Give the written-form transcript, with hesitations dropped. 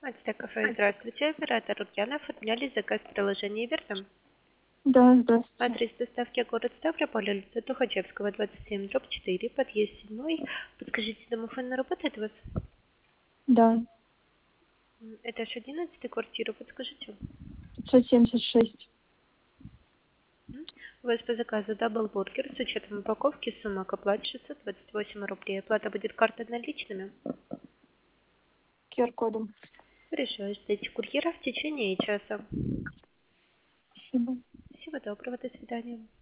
Ацтек кафе, здравствуйте. Оператор Ульяна. Оформляли заказ в приложении Верном. Да, здравствуйте. Адрес доставки город Ставрополь, улица Тухачевского, 27, дробь 4, подъезд 7. Подскажите, домофон работает у вас? Да, Этаж 11, квартира, подскажите. 576. У вас по заказу даблбургер с учетом упаковки, сумма к оплате 628 рублей. Оплата будет картой наличными. QR-кодом. Хорошо, ждите курьера в течение часа. Спасибо. Всего доброго, до свидания.